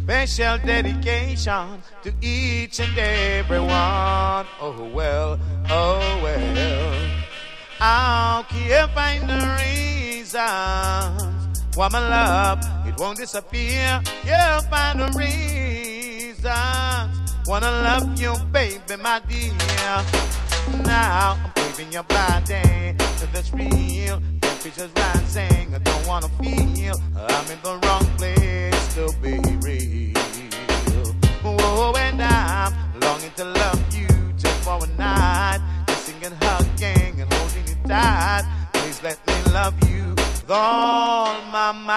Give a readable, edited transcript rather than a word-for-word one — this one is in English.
Special dedication to each and every one. Oh well, oh well. How can you find the reasons why my love, it won't disappear? You'll find the reasons. Wanna love you, baby, my dear. Now I'm craving your body, so that's real. Temperature's rising, I don't wanna feel I'm in the wrong place to be real. Oh, and I'm longing to love you just for a night, kissing and hugging and holding you tight. Please let me love you with all my might.